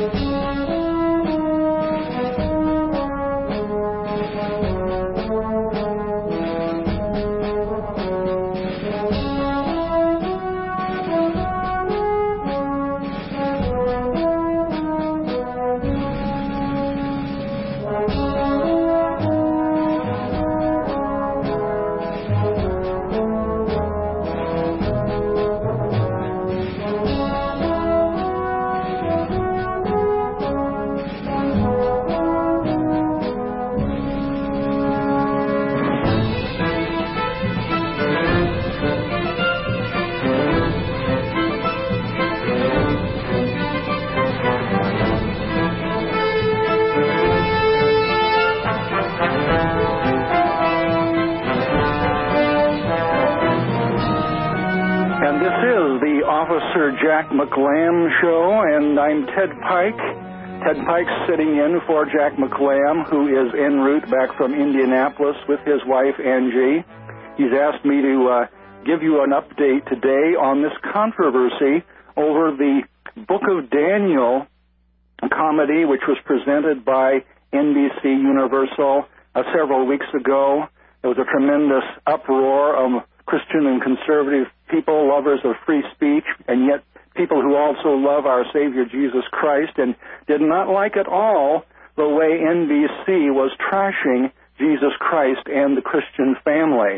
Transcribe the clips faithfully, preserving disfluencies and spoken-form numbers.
Officer Jack McLam Show, and I'm Ted Pike. Ted Pike's sitting in for Jack McLam, who is en route back from Indianapolis with his wife, Angie. He's asked me to uh, give you an update today on this controversy over the Book of Daniel comedy, which was presented by N B C Universal uh, several weeks ago. There was a tremendous uproar of Christian and conservative people, lovers of free speech, and yet people who also love our Savior Jesus Christ, and did not like at all the way N B C was trashing Jesus Christ and the Christian family.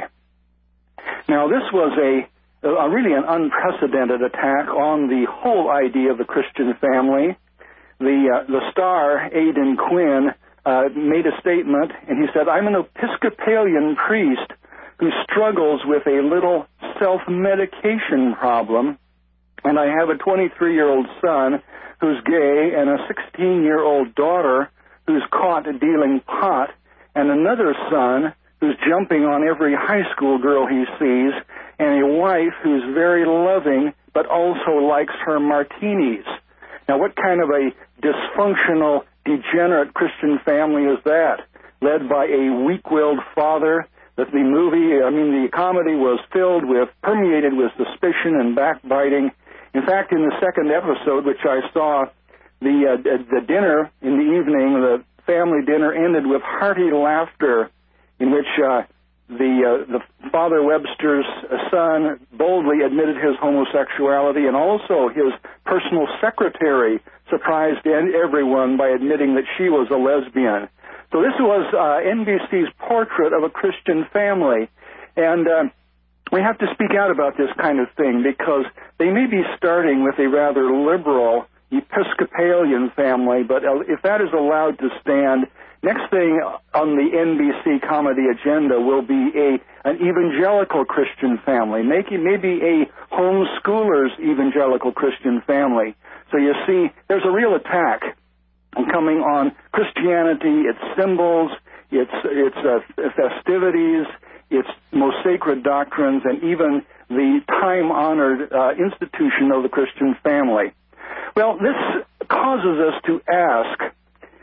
Now, this was a, a really an unprecedented attack on the whole idea of the Christian family. The, uh, the star, Aidan Quinn, uh, made a statement, and he said, "I'm an Episcopalian priest who struggles with a little self-medication problem, and I have a twenty-three-year-old son who's gay and a sixteen-year-old daughter who's caught dealing pot, and another son who's jumping on every high school girl he sees, and a wife who's very loving but also likes her martinis." Now, what kind of a dysfunctional, degenerate Christian family is that? Led by a weak-willed father. That the movie, I mean, the comedy was filled with, permeated with suspicion and backbiting. In fact, in the second episode, which I saw, the uh, the dinner in the evening, the family dinner ended with hearty laughter, in which uh, the uh, the Father Webster's son boldly admitted his homosexuality, and also his personal secretary surprised everyone by admitting that she was a lesbian. So this was uh, N B C's portrait of a Christian family, and uh, we have to speak out about this kind of thing because they may be starting with a rather liberal Episcopalian family, but if that is allowed to stand, next thing on the N B C comedy agenda will be a an evangelical Christian family, maybe, maybe a homeschoolers evangelical Christian family. So you see, there's a real attack coming on Christianity, its symbols, its its uh, festivities, its most sacred doctrines, and even the time-honored uh, institution of the Christian family. Well, this causes us to ask,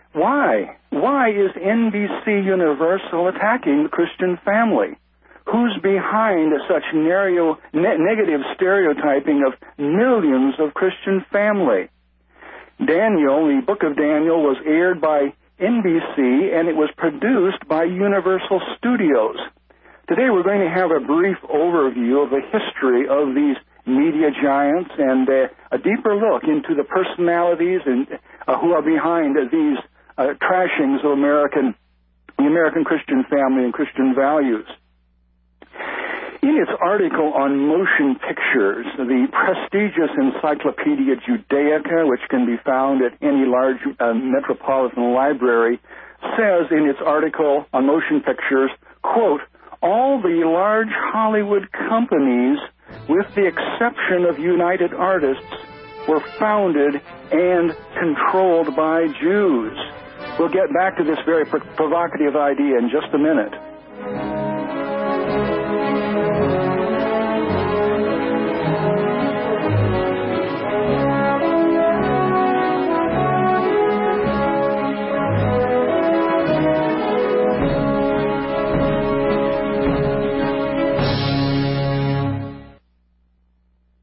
why? Why is N B C Universal attacking the Christian family? Who's behind such narrow, ne- negative stereotyping of millions of Christian family? Daniel, the Book of Daniel, was aired by N B C, and it was produced by Universal Studios. Today we're going to have a brief overview of the history of these media giants and uh, a deeper look into the personalities and uh, who are behind uh, these uh, trashings of American, the American Christian family and Christian values. In its article on motion pictures, the prestigious Encyclopedia Judaica, which can be found at any large uh, metropolitan library, says in its article on motion pictures, quote, "All the large Hollywood companies, with the exception of United Artists, were founded and controlled by Jews." We'll get back to this very pro- provocative idea in just a minute.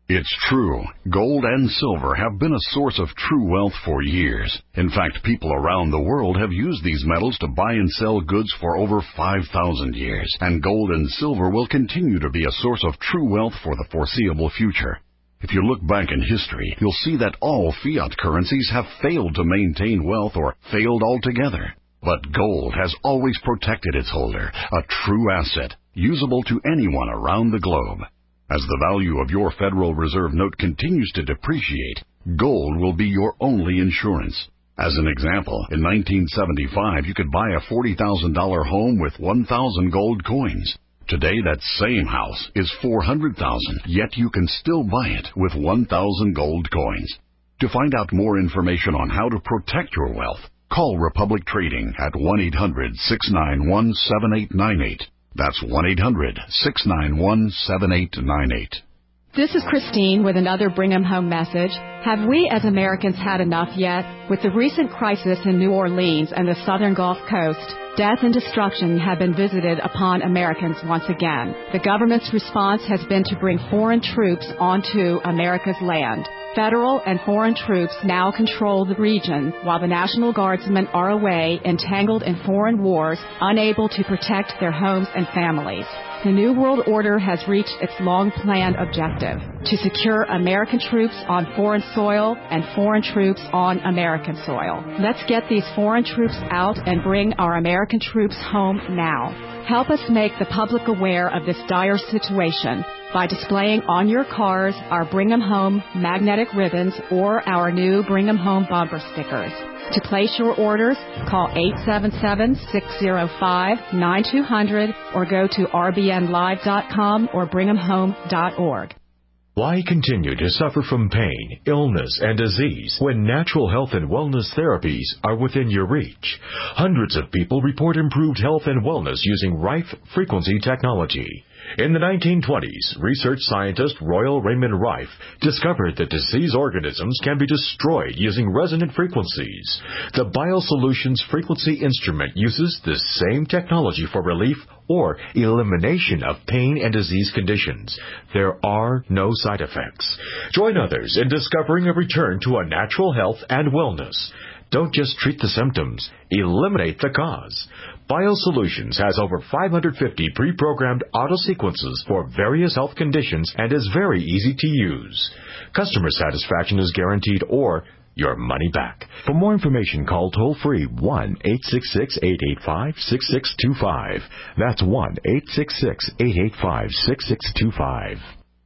It's true. Gold and silver have been a source of true wealth for years. In fact, people around the world have used these metals to buy and sell goods for over five thousand years, and gold and silver will continue to be a source of true wealth for the foreseeable future. If you look back in history, you'll see that all fiat currencies have failed to maintain wealth or failed altogether. But gold has always protected its holder, a true asset, usable to anyone around the globe. As the value of your Federal Reserve note continues to depreciate, gold will be your only insurance. As an example, in nineteen seventy-five, you could buy a forty thousand dollars home with one thousand gold coins. Today, that same house is four hundred thousand dollars, yet you can still buy it with one thousand gold coins. To find out more information on how to protect your wealth, call Republic Trading at one eight hundred, six nine one, seven eight nine eight. That's one eight hundred, six nine one, seven eight nine eight. This is Christine with another Bring 'em Home message. Have we as Americans had enough yet? With the recent crisis in New Orleans and the southern Gulf Coast, death and destruction have been visited upon Americans once again. The government's response has been to bring foreign troops onto America's land. Federal and foreign troops now control the region, while the National Guardsmen are away, entangled in foreign wars, unable to protect their homes and families. The New World Order has reached its long-planned objective, to secure American troops on foreign soil and foreign troops on American soil. Let's get these foreign troops out and bring our American troops home now. Help us make the public aware of this dire situation by displaying on your cars our Bring 'em Home magnetic ribbons or our new Bring 'em Home bumper stickers. To place your orders, call eight seven seven, six zero five, nine two zero zero or go to r b n live dot com or bring em home dot org. Why continue to suffer from pain, illness, and disease when natural health and wellness therapies are within your reach? Hundreds of people report improved health and wellness using Rife frequency technology. In the nineteen twenties, research scientist Royal Raymond Rife discovered that disease organisms can be destroyed using resonant frequencies. The BioSolutions frequency instrument uses this same technology for relief or elimination of pain and disease conditions. There are no side effects. Join others in discovering a return to a natural health and wellness. Don't just treat the symptoms, eliminate the cause. BioSolutions has over five hundred fifty pre-programmed auto-sequences for various health conditions and is very easy to use. Customer satisfaction is guaranteed or your money back. For more information, call toll-free one eight six six, eight eight five, six six two five. That's one eight six six, eight eight five, six six two five.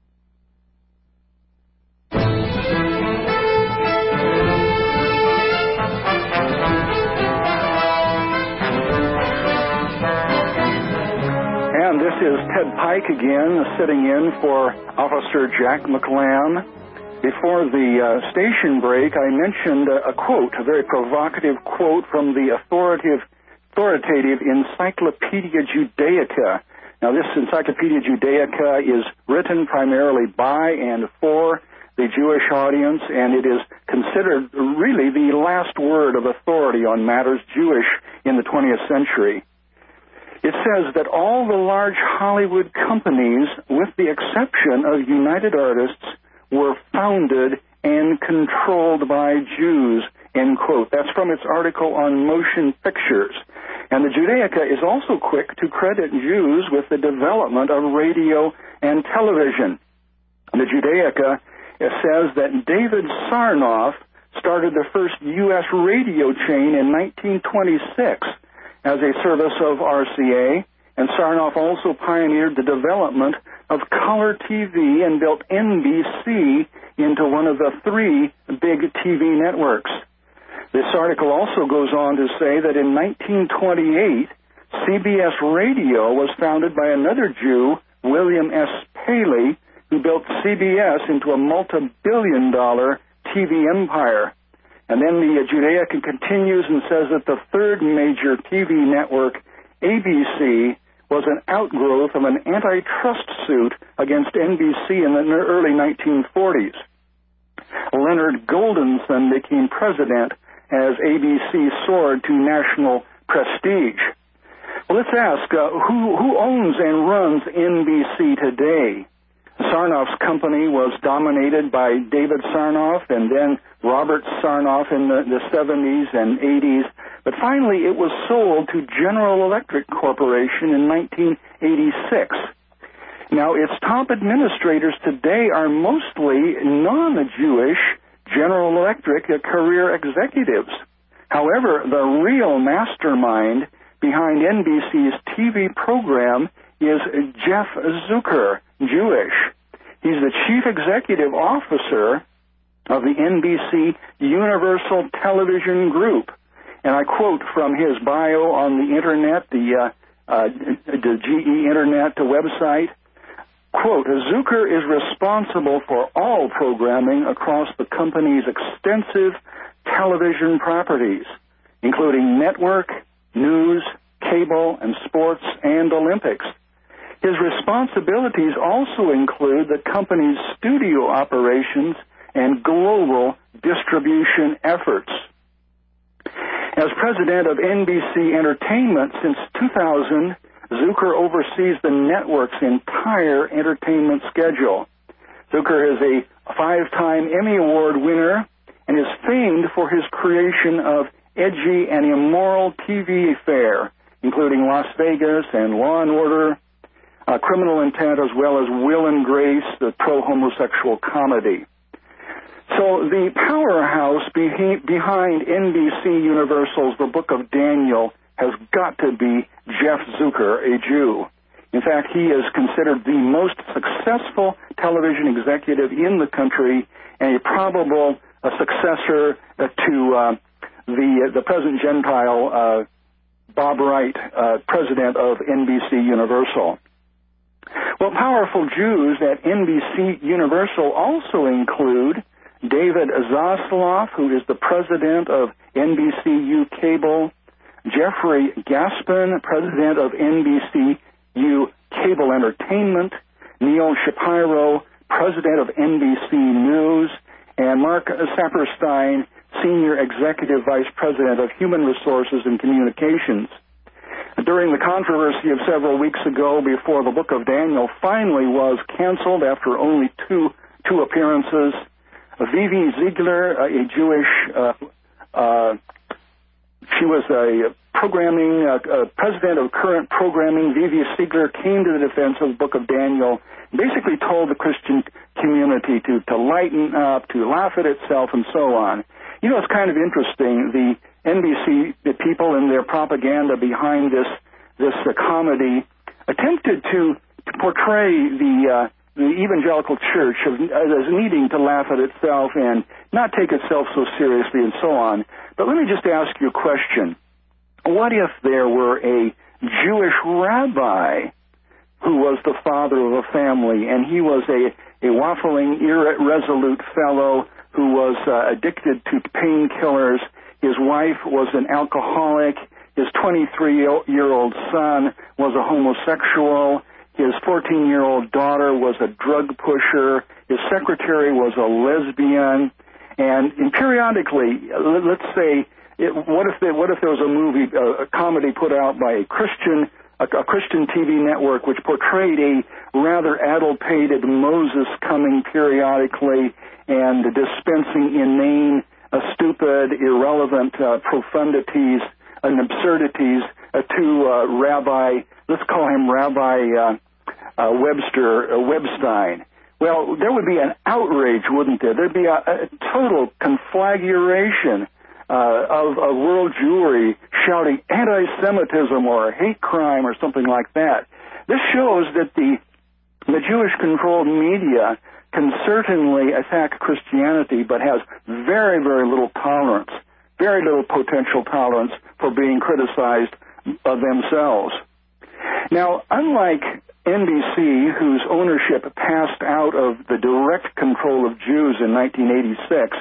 And this is Ted Pike again, sitting in for Officer Jack McLam. Before the uh, station break, I mentioned a, a quote, a very provocative quote from the authoritative, authoritative Encyclopedia Judaica. Now, this Encyclopedia Judaica is written primarily by and for the Jewish audience, and it is considered really the last word of authority on matters Jewish in the twentieth century. It says that all the large Hollywood companies, with the exception of United Artists, were founded and controlled by Jews, end quote. That's from its article on motion pictures. And the Judaica is also quick to credit Jews with the development of radio and television. The Judaica says that David Sarnoff started the first U S radio chain in nineteen twenty-six as a service of R C A, and Sarnoff also pioneered the development of color T V and built N B C into one of the three big T V networks. This article also goes on to say that in nineteen twenty-eight, C B S Radio was founded by another Jew, William S. Paley, who built C B S into a multi-billion dollar T V empire. And then the Judaica continues and says that the third major T V network, A B C, was an outgrowth of an antitrust suit against N B C in the early nineteen forties. Leonard Goldenson became president as A B C soared to national prestige. Well, let's ask, uh, who, who owns and runs N B C today? Sarnoff's company was dominated by David Sarnoff and then Robert Sarnoff in the, the seventies and eighties. But finally, it was sold to General Electric Corporation in nineteen eighty-six. Now, its top administrators today are mostly non-Jewish General Electric career executives. However, the real mastermind behind N B C's T V program is Jeff Zucker, Jewish. He's the chief executive officer of the N B C Universal Television Group. And I quote from his bio on the Internet, the, uh, uh, the G E Internet website, quote, Zucker is responsible for all programming across the company's extensive television properties, including network, news, cable, and sports, and Olympics. His responsibilities also include the company's studio operations and global distribution efforts. As president of N B C Entertainment since two thousand, Zucker oversees the network's entire entertainment schedule. Zucker is a five-time Emmy Award winner and is famed for his creation of edgy and immoral T V fare, including Las Vegas and Law and Order, uh, Criminal Intent, as well as Will and Grace, the pro-homosexual comedy. So the powerhouse be- behind N B C Universal's The Book of Daniel has got to be Jeff Zucker, a Jew. In fact, he is considered the most successful television executive in the country and a probable uh, successor uh, to uh, the uh, the present Gentile uh, Bob Wright, uh, president of N B C Universal. Well, powerful Jews at N B C Universal also include David Zaslav, who is the president of N B C U Cable, Jeffrey Gaspin, president of N B C U Cable Entertainment, Neil Shapiro, president of N B C News, and Mark Saperstein, senior executive vice president of Human Resources and Communications. During the controversy of several weeks ago before the Book of Daniel finally was canceled after only two two appearances, Vivi Ziegler, a Jewish, uh, uh, she was a programming, uh, uh, president of current programming. Vivi Ziegler came to the defense of the Book of Daniel, basically told the Christian community to, to lighten up, to laugh at itself, and so on. You know, it's kind of interesting. The N B C, the people and their propaganda behind this this uh, comedy attempted to, to portray the uh, the evangelical church of, as needing to laugh at itself and not take itself so seriously and so on. But let me just ask you a question. What if there were a Jewish rabbi who was the father of a family, and he was a, a waffling, irresolute fellow who was uh, addicted to painkillers? His wife was an alcoholic. His twenty-three-year-old son was a homosexual. His fourteen-year-old daughter was a drug pusher. His secretary was a lesbian. And, and periodically, let's say, it, what if there, what if there was a movie, a, a comedy put out by a Christian, a, a Christian T V network, which portrayed a rather addle-pated Moses coming periodically and dispensing inane, uh, stupid, irrelevant uh, profundities and absurdities uh, to uh, Rabbi, let's call him Rabbi uh, uh, Webster, uh, Webstein. Well, there would be an outrage, wouldn't there? There'd be a, a total conflagration uh, of, of world Jewry shouting anti-Semitism or hate crime or something like that. This shows that the the Jewish-controlled media can certainly attack Christianity, but has very, very little tolerance, very little potential tolerance for being criticized uh, themselves. Now, unlike N B C, whose ownership passed out of the direct control of Jews in nineteen eighty-six,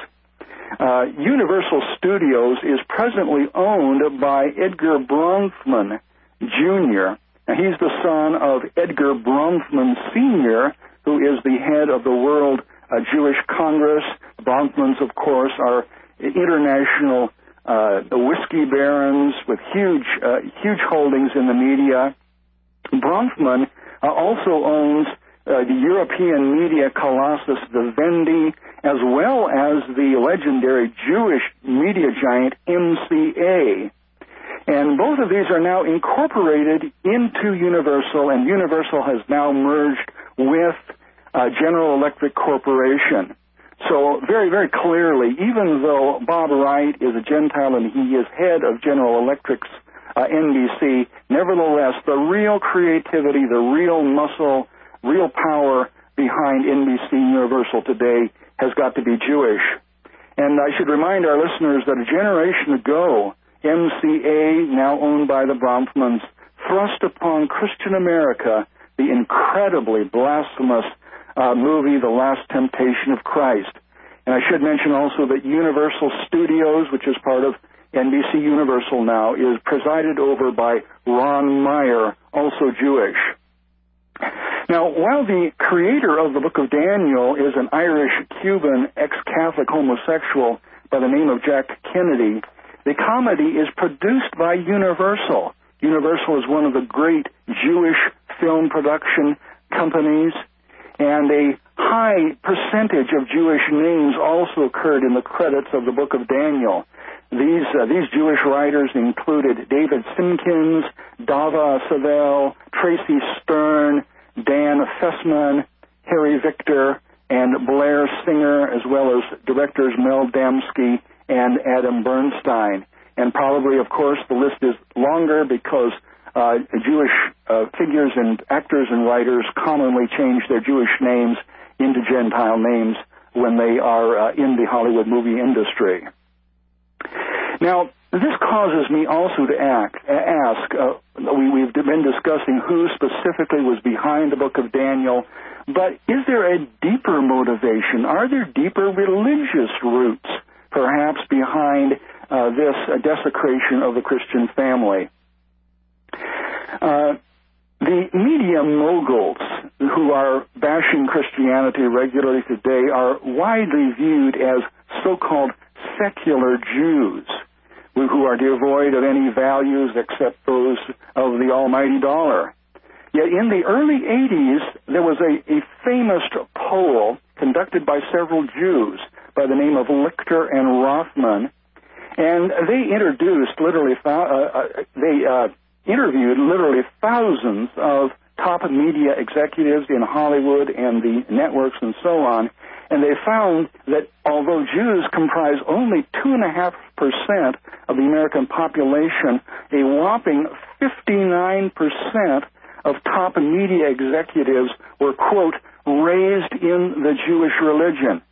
uh, Universal Studios is presently owned by Edgar Bronfman, Junior Now, he's the son of Edgar Bronfman, Senior, who is the head of the World uh, Jewish Congress. The Bronfmans, of course, are international uh, whiskey barons with huge, uh, huge holdings in the media. Bronfman uh, also owns uh, the European media colossus Vivendi, as well as the legendary Jewish media giant M C A. And both of these are now incorporated into Universal, and Universal has now merged with uh, General Electric Corporation. So very, very clearly, even though Bob Wright is a Gentile and he is head of General Electric's uh, N B C, nevertheless, the real creativity, the real muscle, real power behind N B C Universal today has got to be Jewish. And I should remind our listeners that a generation ago, M C A, now owned by the Bronfmans, thrust upon Christian America the incredibly blasphemous uh, movie, The Last Temptation of Christ. And I should mention also that Universal Studios, which is part of N B C Universal now, is presided over by Ron Meyer, also Jewish. Now, while the creator of the Book of Daniel is an Irish-Cuban ex-Catholic homosexual by the name of Jack Kennedy, the comedy is produced by Universal. Universal is one of the great Jewish film production companies, and a high percentage of Jewish names also occurred in the credits of the Book of Daniel. These uh, these Jewish writers included David Simkins, Dava Savell, Tracy Stern, Dan Fessman, Harry Victor, and Blair Singer, as well as directors Mel Damsky and Adam Bernstein. And probably, of course, the list is longer because uh, Jewish uh, figures and actors and writers commonly change their Jewish names into Gentile names when they are uh, in the Hollywood movie industry. Now, this causes me also to act, ask, uh, we, we've been discussing who specifically was behind the Book of Daniel, but is there a deeper motivation? Are there deeper religious roots, perhaps, behind uh, this uh, desecration of the Christian family? Uh, the media moguls who are bashing Christianity regularly today are widely viewed as so-called secular Jews, who are devoid of any values except those of the almighty dollar. Yet in the early eighties, there was a, a famous poll conducted by several Jews by the name of Lichter and Rothman, and they introduced literally, uh, uh, they uh, interviewed literally thousands of top media executives in Hollywood and the networks and so on, and they found that although Jews comprise only two and a half percent of the American population, a whopping fifty-nine percent of top media executives were, quote, raised in the Jewish religion.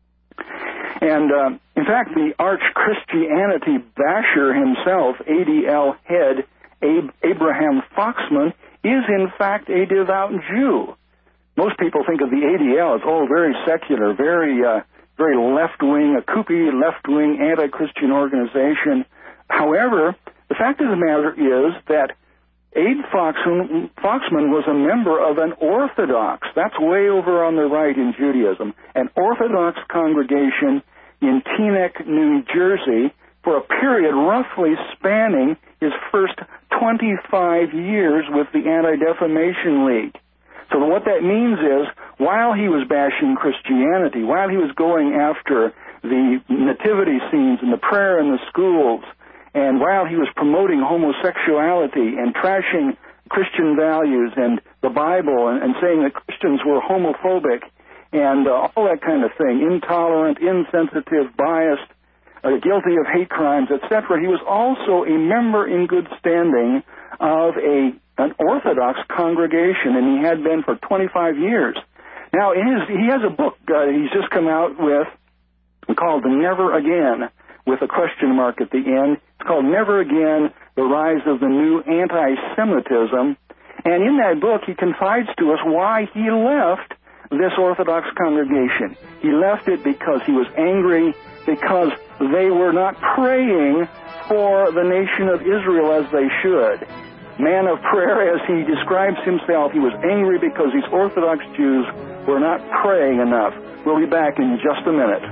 And, uh, in fact, the arch-Christianity basher himself, A D L head Ab- Abraham Foxman, is in fact a devout Jew. Most people think of the A D L as, oh, very secular, very uh, very left-wing, a kooky left-wing anti-Christian organization. However, the fact of the matter is that Abe Foxman, Foxman was a member of an Orthodox, that's way over on the right in Judaism, an Orthodox congregation in Teaneck, New Jersey, for a period roughly spanning his first twenty-five years with the Anti-Defamation League. So what that means is, while he was bashing Christianity, while he was going after the nativity scenes and the prayer in the schools, and while he was promoting homosexuality and trashing Christian values and the Bible and, and saying that Christians were homophobic and uh, all that kind of thing, intolerant, insensitive, biased, uh, guilty of hate crimes, et cetera, he was also a member in good standing of a an Orthodox congregation, and he had been for twenty-five years. Now, in his, he has a book uh, he's just come out with called Never Again, with a question mark at the end. It's called Never Again, The Rise of the New Anti-Semitism. And in that book, he confides to us why he left this Orthodox congregation. He left it because he was angry, because they were not praying for the nation of Israel as they should. Man of prayer, as he describes himself, he was angry because these Orthodox Jews were not praying enough. We'll be back in just a minute.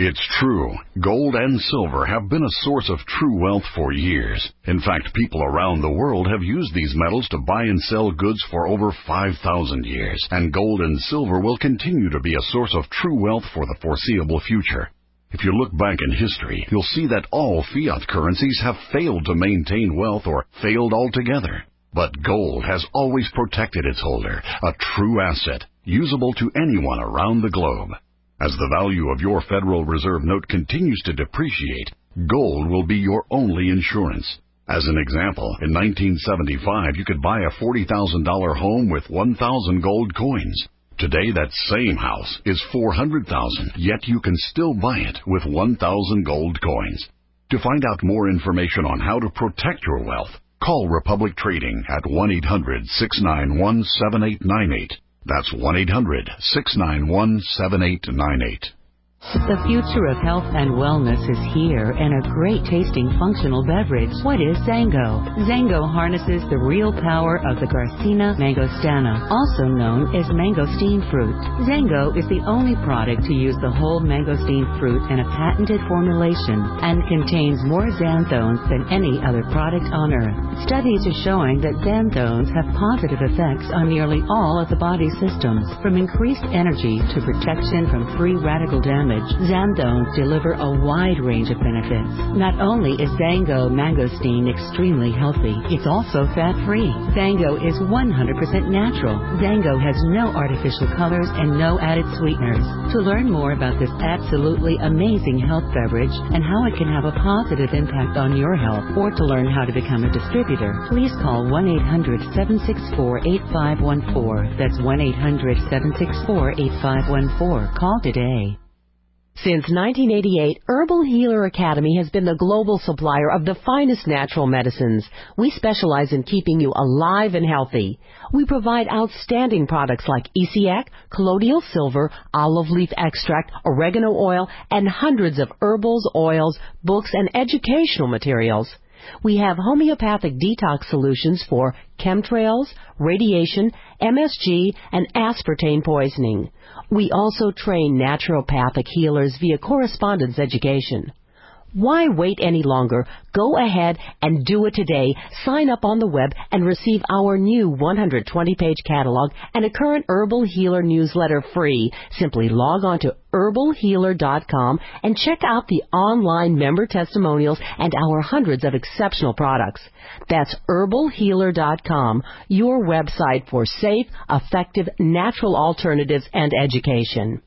It's true. Gold and silver have been a source of true wealth for years. In fact, people around the world have used these metals to buy and sell goods for over five thousand years, and gold and silver will continue to be a source of true wealth for the foreseeable future. If you look back in history, you'll see that all fiat currencies have failed to maintain wealth or failed altogether. But gold has always protected its holder, a true asset, usable to anyone around the globe. As the value of your Federal Reserve note continues to depreciate, gold will be your only insurance. As an example, in nineteen seventy-five, you could buy a forty thousand dollars home with one thousand gold coins. Today, that same house is four hundred thousand dollars, yet you can still buy it with one thousand gold coins. To find out more information on how to protect your wealth, call Republic Trading at one eight hundred, six nine one, seven eight nine eight. That's one eight hundred, six nine one, seven eight nine eight. The future of health and wellness is here in a great-tasting functional beverage. What is Zango? Zango harnesses the real power of the Garcinia mangostana, also known as mangosteen fruit. Zango is the only product to use the whole mangosteen fruit in a patented formulation and contains more xanthones than any other product on earth. Studies are showing that xanthones have positive effects on nearly all of the body's systems, from increased energy to protection from free radical damage. Xanthones deliver a wide range of benefits. Not only is Zango mangosteen extremely healthy, it's also fat-free. Zango is one hundred percent natural. Zango has no artificial colors and no added sweeteners. To learn more about this absolutely amazing health beverage and how it can have a positive impact on your health, or to learn how to become a distributor, please call one eight hundred, seven six four, eight five one four. That's one eight hundred, seven six four, eight five one four. Call today. Since nineteen eighty-eight, Herbal Healer Academy has been the global supplier of the finest natural medicines. We specialize in keeping you alive and healthy. We provide outstanding products like E C A C, colloidal silver, olive leaf extract, oregano oil, and hundreds of herbals, oils, books, and educational materials. We have homeopathic detox solutions for chemtrails, radiation, M S G, and aspartame poisoning. We also train naturopathic healers via correspondence education. Why wait any longer? Go ahead and do it today. Sign up on the web and receive our new one hundred twenty page catalog and a current Herbal Healer newsletter free. Simply log on to herbal healer dot com and check out the online member testimonials and our hundreds of exceptional products. That's herbal healer dot com, your website for safe, effective, natural alternatives and education.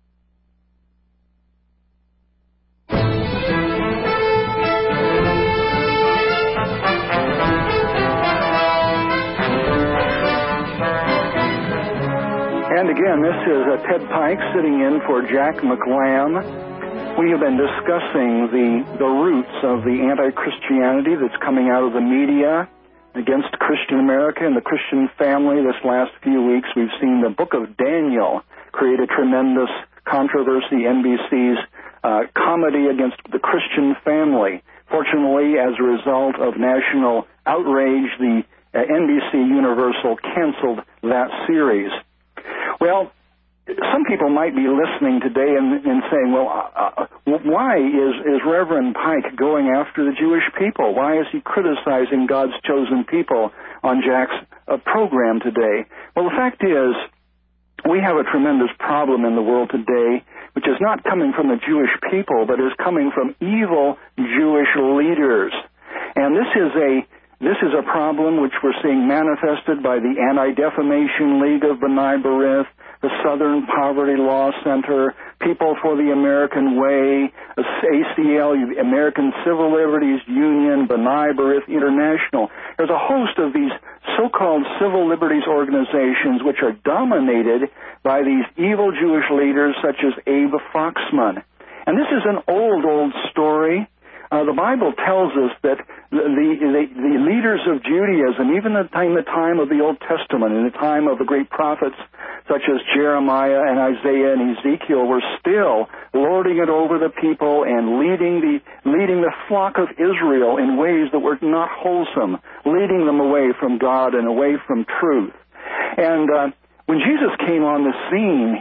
And again, this is uh, Ted Pike sitting in for Jack McLam. We have been discussing the, the roots of the anti-Christianity that's coming out of the media against Christian America and the Christian family. This last few weeks, we've seen the Book of Daniel create a tremendous controversy, N B C's uh, comedy against the Christian family. Fortunately, as a result of national outrage, the uh, N B C Universal canceled that series. Well, some people might be listening today and, and saying, well, uh, why is, is Reverend Pike going after the Jewish people? Why is he criticizing God's chosen people on Jack's uh, program today? Well, the fact is, we have a tremendous problem in the world today, which is not coming from the Jewish people, but is coming from evil Jewish leaders. And this is a This is a problem which we're seeing manifested by the Anti-Defamation League of B'nai B'rith, the Southern Poverty Law Center, People for the American Way, A C L, the American Civil Liberties Union, B'nai B'rith International. There's a host of these so-called civil liberties organizations which are dominated by these evil Jewish leaders such as Abe Foxman. And this is an old, old story. Uh, the Bible tells us that the, the, the leaders of Judaism, even in the time, the time of the Old Testament, in the time of the great prophets such as Jeremiah and Isaiah and Ezekiel, were still lording it over the people and leading the leading the flock of Israel in ways that were not wholesome, leading them away from God and away from truth. And uh, when Jesus came on the scene, he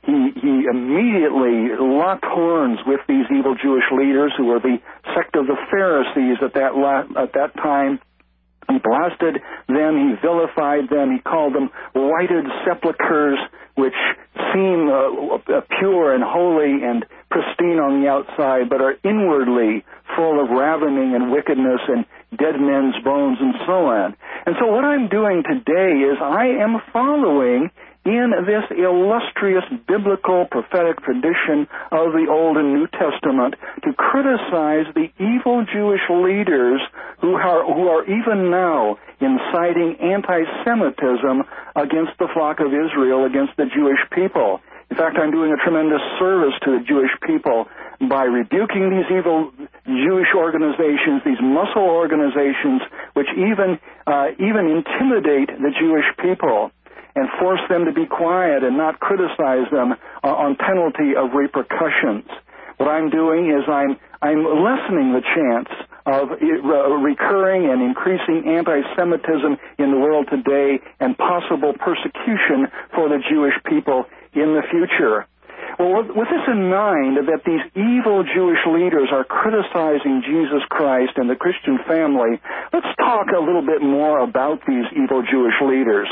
he, he immediately locked horns with these evil Jewish leaders who were the sect of the Pharisees at that, la- at that time. He blasted them, he vilified them, he called them whited sepulchres, which seem uh, pure and holy and pristine on the outside, but are inwardly full of ravening and wickedness and dead men's bones and so on. And so what I'm doing today is I am following in this illustrious biblical prophetic tradition of the Old and New Testament to criticize the evil Jewish leaders who are, who are even now inciting anti-Semitism against the flock of Israel, against the Jewish people. In fact, I'm doing a tremendous service to the Jewish people by rebuking these evil Jewish organizations, these muscle organizations, which even uh, even intimidate the Jewish people and force them to be quiet and not criticize them uh, on penalty of repercussions. What I'm doing is I'm I'm lessening the chance of uh, recurring and increasing anti-Semitism in the world today and possible persecution for the Jewish people in the future. Well, with this in mind, that these evil Jewish leaders are criticizing Jesus Christ and the Christian family, let's talk a little bit more about these evil Jewish leaders.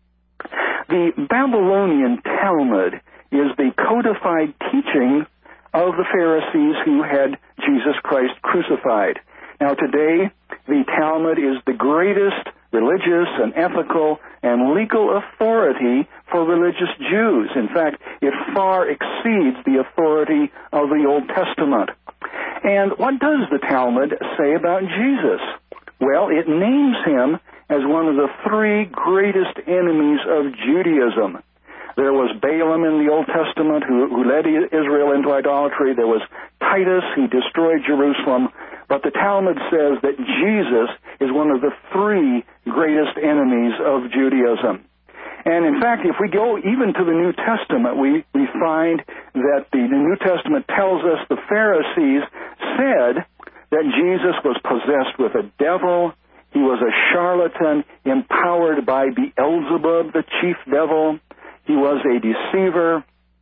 The Babylonian Talmud is the codified teaching of the Pharisees who had Jesus Christ crucified. Now today, the Talmud is the greatest religious and ethical and legal authority for religious Jews. In fact, it far exceeds the authority of the Old Testament. And what does the Talmud say about Jesus? Well, it names him as one of the three greatest enemies of Judaism. There was Balaam in the Old Testament who, who led Israel into idolatry. There was Titus who destroyed Jerusalem. But the Talmud says that Jesus is one of the three greatest enemies of Judaism. And in fact, if we go even to the New Testament, we, we find that the, the New Testament tells us the Pharisees said that Jesus was possessed with a devil. He was a charlatan empowered by Beelzebub, the chief devil. He was a deceiver,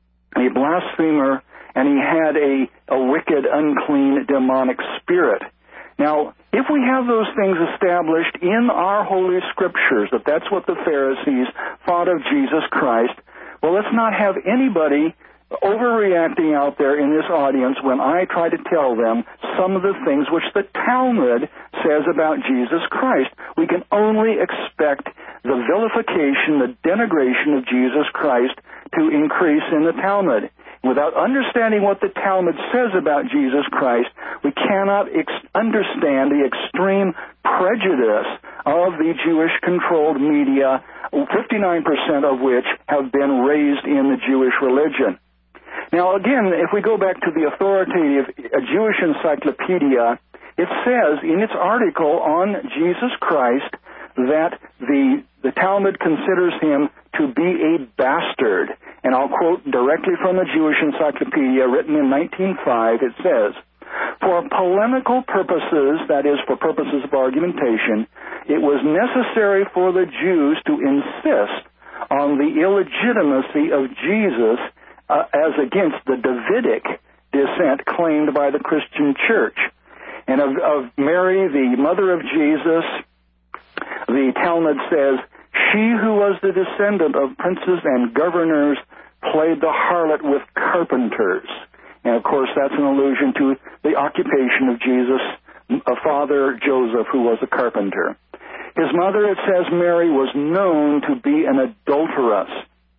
a blasphemer, and he had a, a wicked, unclean, demonic spirit. Now, if we have those things established in our Holy Scriptures, that that's what the Pharisees thought of Jesus Christ, well, let's not have anybody overreacting out there in this audience when I try to tell them some of the things which the Talmud says about Jesus Christ. We can only expect the vilification, the denigration of Jesus Christ to increase in the Talmud. Without understanding what the Talmud says about Jesus Christ, we cannot ex- understand the extreme prejudice of the Jewish-controlled media, fifty-nine percent of which have been raised in the Jewish religion. Now, again, if we go back to the authoritative Jewish Encyclopedia, it says in its article on Jesus Christ that the, the Talmud considers him to be a bastard. And I'll quote directly from the Jewish Encyclopedia, written in nineteen oh five. It says, "For polemical purposes, that is, for purposes of argumentation, it was necessary for the Jews to insist on the illegitimacy of Jesus Uh, as against the Davidic descent claimed by the Christian Church. And of, of Mary, the mother of Jesus, the Talmud says, she who was the descendant of princes and governors played the harlot with carpenters." And of course, that's an allusion to the occupation of Jesus' father, Joseph, who was a carpenter. His mother, it says, Mary, was known to be an adulteress.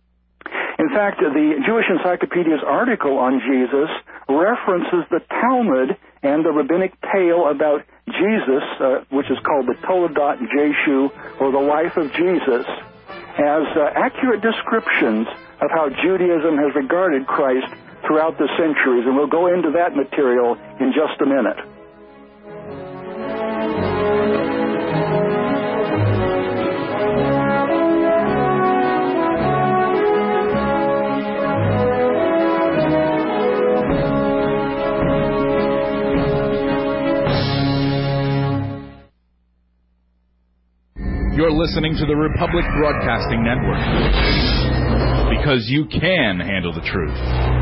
In fact, the Jewish Encyclopedia's article on Jesus references the Talmud and the rabbinic tale about Jesus, uh, which is called the Toledat Jeshu, or the life of Jesus, as uh, accurate descriptions of how Judaism has regarded Christ throughout the centuries. And we'll go into that material in just a minute. You're listening to the Republic Broadcasting Network. Because you can handle the truth.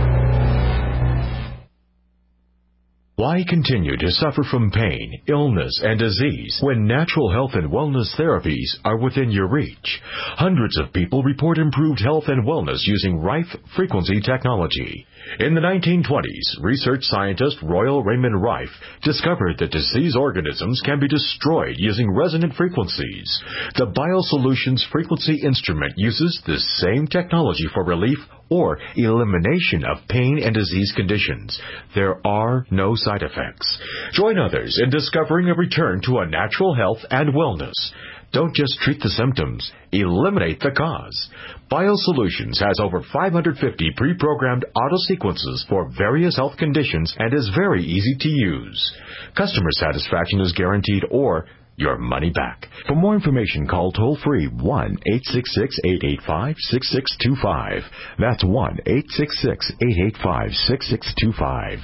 Why continue to suffer from pain, illness, and disease when natural health and wellness therapies are within your reach? Hundreds of people report improved health and wellness using Rife frequency technology. In the nineteen twenties, research scientist Royal Raymond Rife discovered that disease organisms can be destroyed using resonant frequencies. The BioSolutions frequency instrument uses the same technology for relief or elimination of pain and disease conditions. There are no side effects. Join others in discovering a return to a natural health and wellness. Don't just treat the symptoms. Eliminate the cause. BioSolutions has over five hundred fifty pre-programmed auto-sequences for various health conditions and is very easy to use. Customer satisfaction is guaranteed or your money back. For more information, call toll-free one eight six six, eight eight five, six six two five. That's one eight six six, eight eight five, six six two five.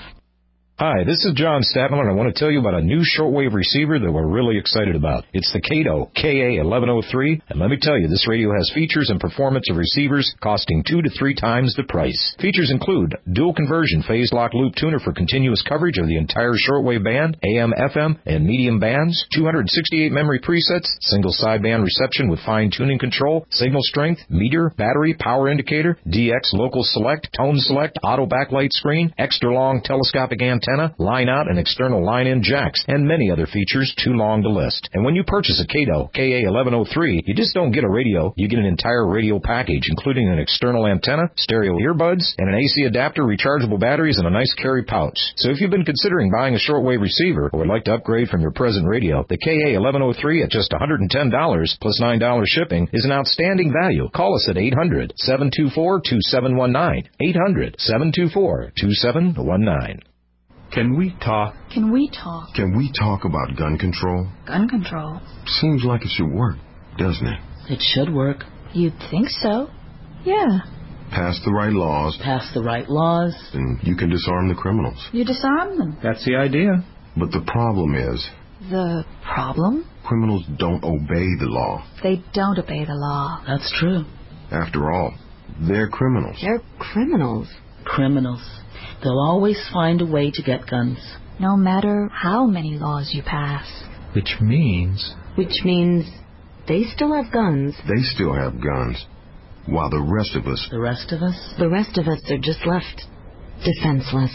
Hi, this is John Statler, and I want to tell you about a new shortwave receiver that we're really excited about. It's the Kato K A eleven oh three, and let me tell you, this radio has features and performance of receivers costing two to three times the price. Features include dual conversion phase lock loop tuner for continuous coverage of the entire shortwave band, A M, F M, and medium bands, two hundred sixty-eight memory presets, single sideband reception with fine tuning control, signal strength, meter, battery, power indicator, D X local select, tone select, auto backlight screen, extra long telescopic antenna, Antenna, line-out and external line-in jacks, and many other features too long to list. And when you purchase a Kato K A eleven oh three, you just don't get a radio, you get an entire radio package, including an external antenna, stereo earbuds, and an A C adapter, rechargeable batteries, and a nice carry pouch. So if you've been considering buying a shortwave receiver or would like to upgrade from your present radio, the K A eleven oh three at just one hundred ten dollars plus nine dollars shipping is an outstanding value. Call us at eight hundred, seven two four, two seven one nine, eight hundred, seven two four, two seven one nine. Can we talk? Can we talk? Can we talk about gun control? Gun control? Seems like it should work, doesn't it? It should work. You'd think so. Yeah. Pass the right laws. Pass the right laws. And you can disarm the criminals. You disarm them. That's the idea. But the problem is... The problem? Criminals don't obey the law. They don't obey the law. That's true. After all, they're criminals. They're criminals. Criminals. They'll always find a way to get guns. No matter how many laws you pass. Which means... Which means they still have guns. They still have guns. While the rest of us... The rest of us? The rest of us are just left defenseless.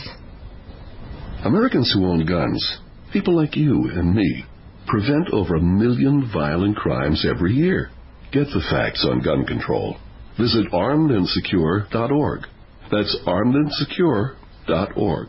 Americans who own guns, people like you and me, prevent over a million violent crimes every year. Get the facts on gun control. Visit armed and secure dot org. That's armed and secure dot org.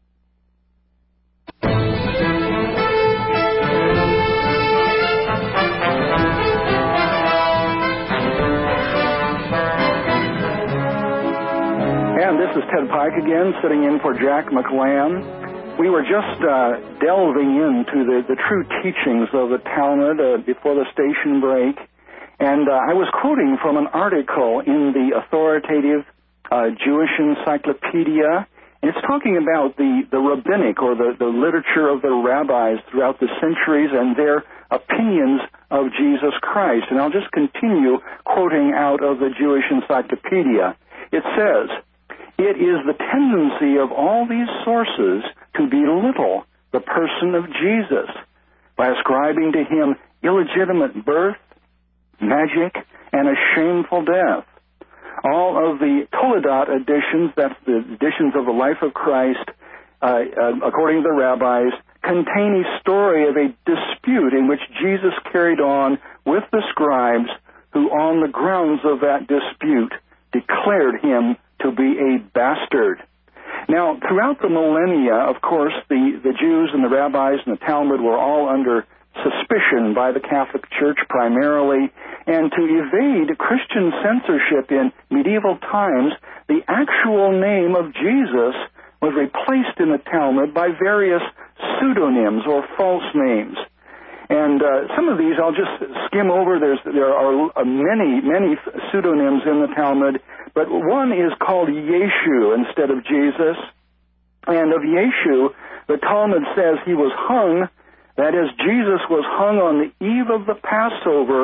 And this is Ted Pike again, sitting in for Jack McLam. We were just uh, delving into the, the true teachings of the Talmud uh, before the station break, and uh, I was quoting from an article in the authoritative uh, Jewish Encyclopedia. And it's talking about the, the rabbinic, or the, the literature of the rabbis throughout the centuries and their opinions of Jesus Christ. And I'll just continue quoting out of the Jewish Encyclopedia. It says, "It is the tendency of all these sources to belittle the person of Jesus by ascribing to him illegitimate birth, magic, and a shameful death. All of the Toledot editions, that's the editions of the life of Christ, uh, uh, according to the rabbis, contain a story of a dispute in which Jesus carried on with the scribes who, on the grounds of that dispute, declared him to be a bastard." Now, throughout the millennia, of course, the, the Jews and the rabbis and the Talmud were all under suspicion by the Catholic Church primarily, and to evade Christian censorship in medieval times, the actual name of Jesus was replaced in the Talmud by various pseudonyms or false names. And uh, some of these I'll just skim over. There's, there are uh, many, many pseudonyms in the Talmud, but one is called Yeshu instead of Jesus. And of Yeshu, the Talmud says he was hung. That is, Jesus was hung on the eve of the Passover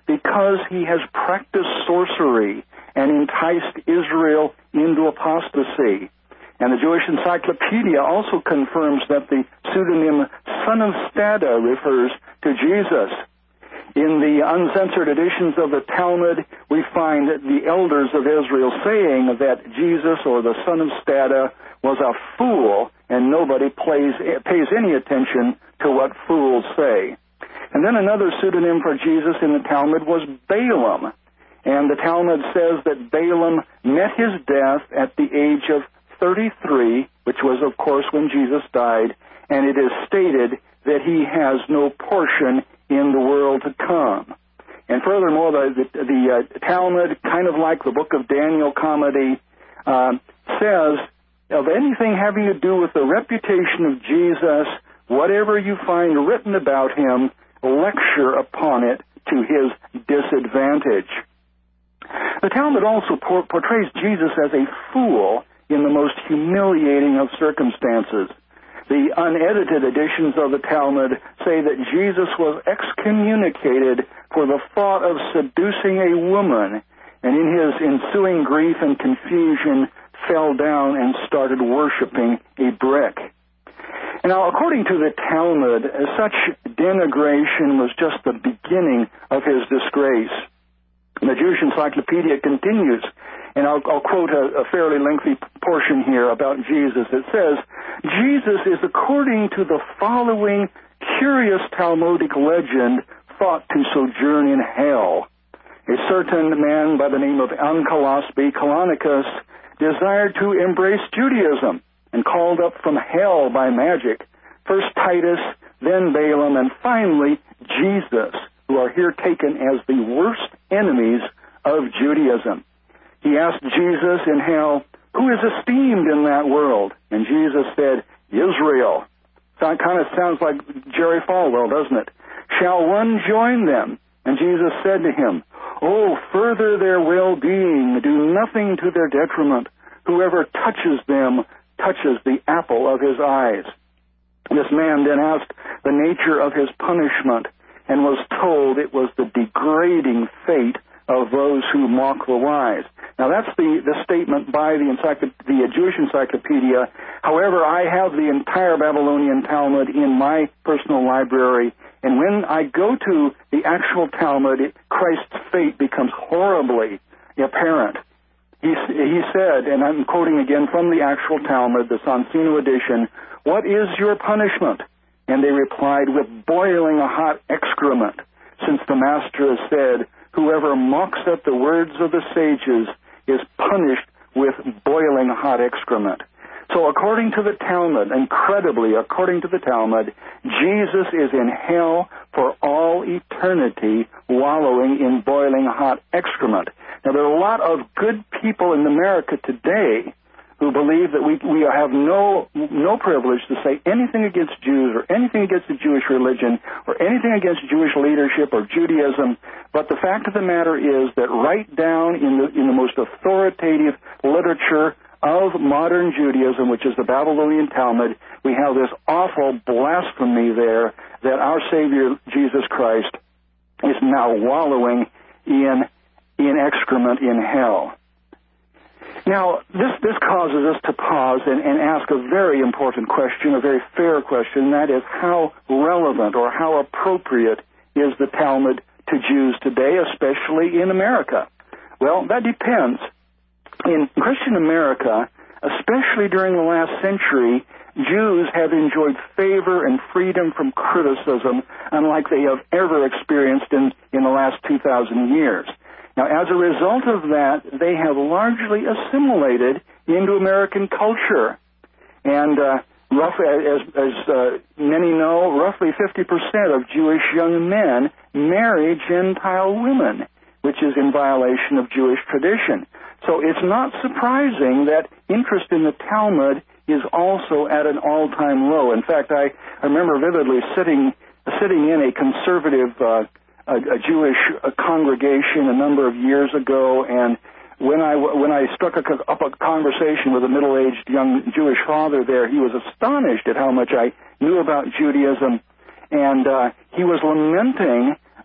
because he has practiced sorcery and enticed Israel into apostasy. And the Jewish Encyclopedia also confirms that the pseudonym Son of Stada refers to Jesus. In the uncensored editions of the Talmud, we find the elders of Israel saying that Jesus, or the son of Stada, was a fool, and nobody plays, pays any attention to what fools say. And then another pseudonym for Jesus in the Talmud was Balaam. And the Talmud says that Balaam met his death at the age of thirty-three, which was, of course, when Jesus died, and it is stated that he has no portion in the world to come. And furthermore, the, the, the uh, Talmud, kind of like the Book of Daniel comedy, uh, says, of anything having to do with the reputation of Jesus, whatever you find written about him, lecture upon it to his disadvantage. The Talmud also por- portrays Jesus as a fool in the most humiliating of circumstances. The unedited editions of the Talmud say that Jesus was excommunicated for the thought of seducing a woman, and in his ensuing grief and confusion fell down and started worshiping a brick. Now, according to the Talmud, such denigration was just the beginning of his disgrace. The Jewish Encyclopedia continues, and I'll, I'll quote a, a fairly lengthy portion here about Jesus. It says, Jesus is, according to the following curious Talmudic legend, thought to sojourn in hell. A certain man by the name of Ankalaspi Colonicus desired to embrace Judaism and called up from hell by magic first Titus, then Balaam, and finally Jesus, who are here taken as the worst enemies of Judaism. He asked Jesus in hell, who is esteemed in that world? And Jesus said, Israel. That kind of sounds like Jerry Falwell, doesn't it? Shall one join them? And Jesus said to him, oh, further their well-being, do nothing to their detriment. Whoever touches them touches the apple of his eyes. This man then asked the nature of his punishment and was told it was the degrading fate of those who mock the wise. Now, that's the, the statement by the, encycl- the Jewish Encyclopedia. However, I have the entire Babylonian Talmud in my personal library, and when I go to the actual Talmud, it, Christ's fate becomes horribly apparent. He, he said, and I'm quoting again from the actual Talmud, the Sonsino edition, what is your punishment? And they replied, with boiling a hot excrement, since the Master has said, whoever mocks at the words of the sages is punished with boiling hot excrement. So according to the Talmud, incredibly, according to the Talmud, Jesus is in hell for all eternity, wallowing in boiling hot excrement. Now, there are a lot of good people in America today who believe that we we have no no privilege to say anything against Jews or anything against the Jewish religion or anything against Jewish leadership or Judaism. But the fact of the matter is that right down in the in the most authoritative literature of modern Judaism, which is the Babylonian Talmud, we have this awful blasphemy there that our Savior Jesus Christ is now wallowing in in excrement in hell. Now, this, this causes us to pause and, and ask a very important question, a very fair question, and that is how relevant or how appropriate is the Talmud to Jews today, especially in America? Well, that depends. In Christian America, especially during the last century, Jews have enjoyed favor and freedom from criticism unlike they have ever experienced in, in the last two thousand years. Now, as a result of that, they have largely assimilated into American culture. And uh, roughly, as, as uh, many know, roughly fifty percent of Jewish young men marry Gentile women, which is in violation of Jewish tradition. So it's not surprising that interest in the Talmud is also at an all-time low. In fact, I, I remember vividly sitting sitting in a conservative uh A, a Jewish a congregation a number of years ago, and when I when I struck a, up a conversation with a middle-aged young Jewish father there, he was astonished at how much I knew about Judaism, and uh, he was lamenting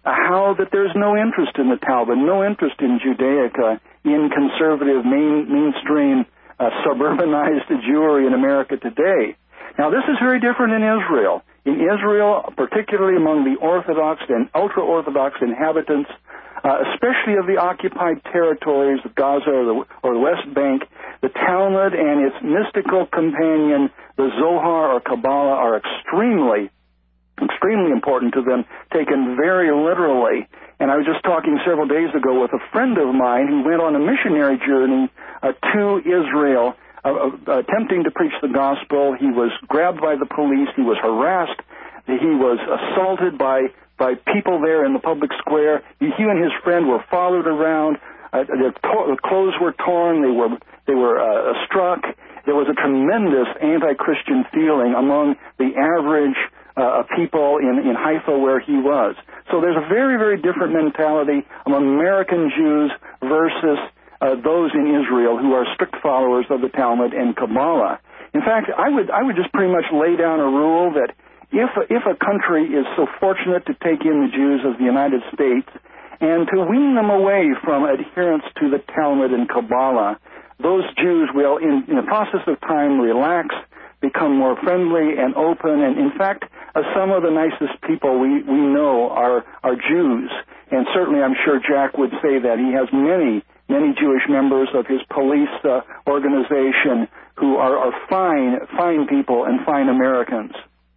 how that there's no interest in the Talmud, no interest in Judaica, in conservative, main, mainstream, uh, suburbanized Jewry in America today. Now, this is very different in Israel. In Israel, particularly among the Orthodox and ultra-Orthodox inhabitants, uh, especially of the occupied territories of Gaza or the, or the West Bank, the Talmud and its mystical companion, the Zohar or Kabbalah, are extremely, extremely important to them, taken very literally. And I was just talking several days ago with a friend of mine who went on a missionary journey uh, to Israel, uh, uh, attempting to preach the gospel. He was grabbed by the police. He was harassed. He was assaulted by, by people there in the public square. He and his friend were followed around. Uh, their, to- their clothes were torn. They were, they were uh, struck. There was a tremendous anti-Christian feeling among the average uh, people in, in Haifa where he was. So there's a very, very different mentality among American Jews versus uh, those in Israel who are strict followers of the Talmud and Kabbalah. In fact, I would I would just pretty much lay down a rule that if if a country is so fortunate to take in the Jews as the United States and to wean them away from adherence to the Talmud and Kabbalah, those Jews will, in, in the process of time, relax, become more friendly and open, and in fact, uh, some of the nicest people we, we know are, are Jews. And certainly I'm sure Jack would say that. He has many, many Jewish members of his police uh, organization who are, are fine, fine people and fine Americans.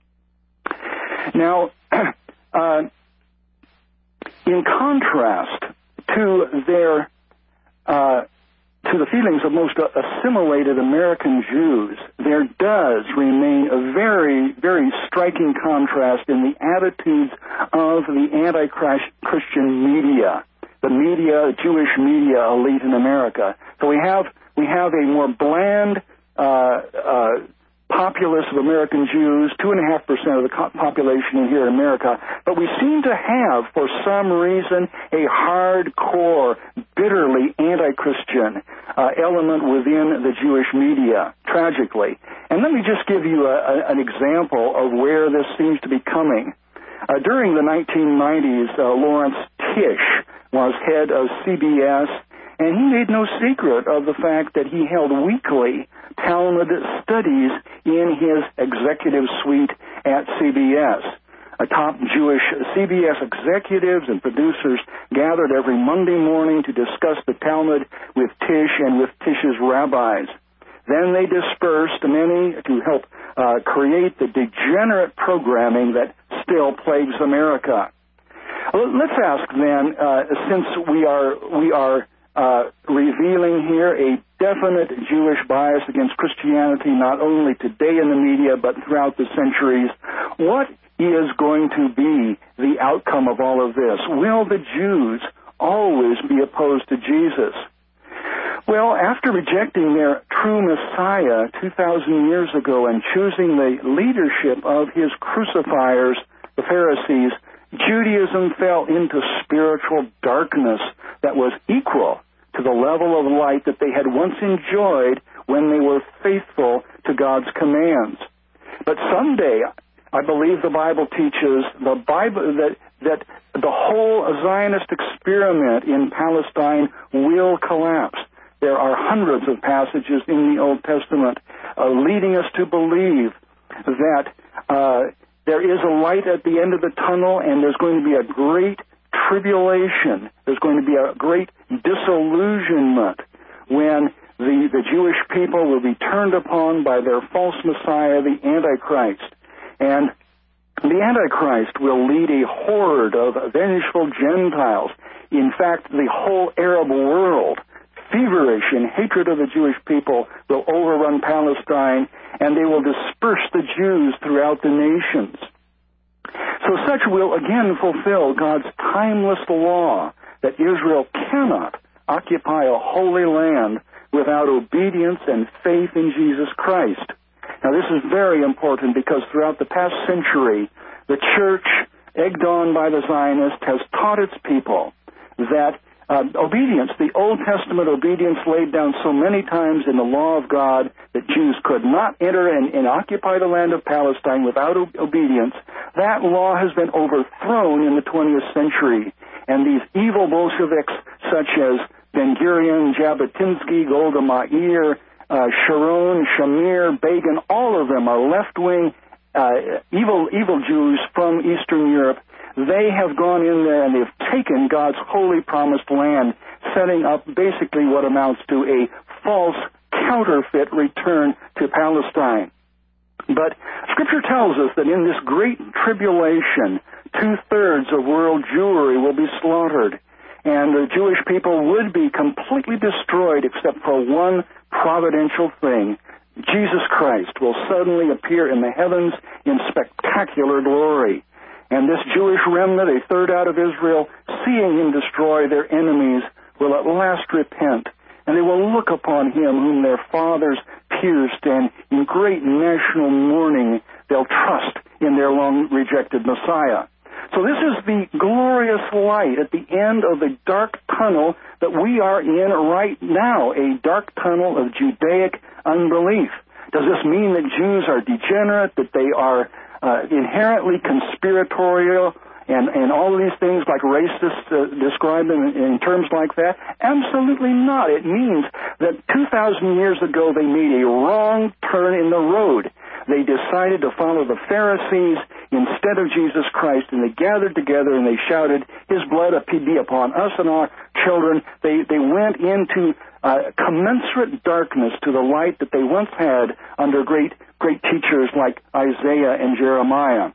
Now, uh, in contrast to their uh, to the feelings of most assimilated American Jews, there does remain a very, very striking contrast in the attitudes of the anti-Christian media, the media, Jewish media elite in America. So we have we have a more bland uh, uh, populace of American Jews, two and a half percent of the co- population here in America, but we seem to have, for some reason, a hardcore, bitterly anti-Christian uh, element within the Jewish media, tragically. And let me just give you a, a, an example of where this seems to be coming. Uh, during the nineteen nineties, uh, Lawrence Tisch was head of C B S, and he made no secret of the fact that he held weekly Talmud studies in his executive suite at C B S. A top Jewish C B S executives and producers gathered every Monday morning to discuss the Talmud with Tisch and with Tisch's rabbis. Then they dispersed, many to help uh, create the degenerate programming that still plagues America. Let's ask then, uh, since we are we are uh, revealing here a definite Jewish bias against Christianity, not only today in the media but throughout the centuries, what is going to be the outcome of all of this? Will the Jews always be opposed to Jesus? Well, after rejecting their true Messiah two thousand years ago and choosing the leadership of his crucifiers, the Pharisees, Judaism fell into spiritual darkness that was equal to the level of light that they had once enjoyed when they were faithful to God's commands. But someday, I believe the Bible teaches the Bible that that the whole Zionist experiment in Palestine will collapse. There are hundreds of passages in the Old Testament uh, leading us to believe that uh, there is a light at the end of the tunnel, and there's going to be a great tribulation. There's going to be a great disillusionment when the, the Jewish people will be turned upon by their false Messiah, the Antichrist. And the Antichrist will lead a horde of vengeful Gentiles. In fact, the whole Arab world, feverish in hatred of the Jewish people, will overrun Palestine, and they will disperse the Jews throughout the nations. So such will again fulfill God's timeless law that Israel cannot occupy a holy land without obedience and faith in Jesus Christ. Now, this is very important because throughout the past century, the church, egged on by the Zionists, has taught its people that uh, obedience, the Old Testament obedience laid down so many times in the law of God that Jews could not enter and, and occupy the land of Palestine without o- obedience, that law has been overthrown in the twentieth century. And these evil Bolsheviks, such as Ben-Gurion, Jabotinsky, Golda Meir, uh, Sharon, Shamir, Begin, all of them are left-wing uh, evil, evil Jews from Eastern Europe. They have gone in there and they've taken God's holy promised land, setting up basically what amounts to a false counterfeit return to Palestine. But Scripture tells us that in this great tribulation, two-thirds of world Jewry will be slaughtered, and the Jewish people would be completely destroyed except for one providential thing. Jesus Christ will suddenly appear in the heavens in spectacular glory. And this Jewish remnant, a third out of Israel, seeing him destroy their enemies, will at last repent, and they will look upon him whom their fathers pierced, and in great national mourning they'll trust in their long-rejected Messiah. So this is the glorious light at the end of the dark tunnel that we are in right now, a dark tunnel of Judaic unbelief. Does this mean that Jews are degenerate, that they are uh, inherently conspiratorial, and, and all of these things like racists uh, describe them in, in terms like that? Absolutely not. It means that two thousand years ago they made a wrong turn in the road. They decided to follow the Pharisees instead of Jesus Christ, and they gathered together and they shouted, "His blood be upon us and our children." They, they went into uh, commensurate darkness to the light that they once had under great, great teachers like Isaiah and Jeremiah.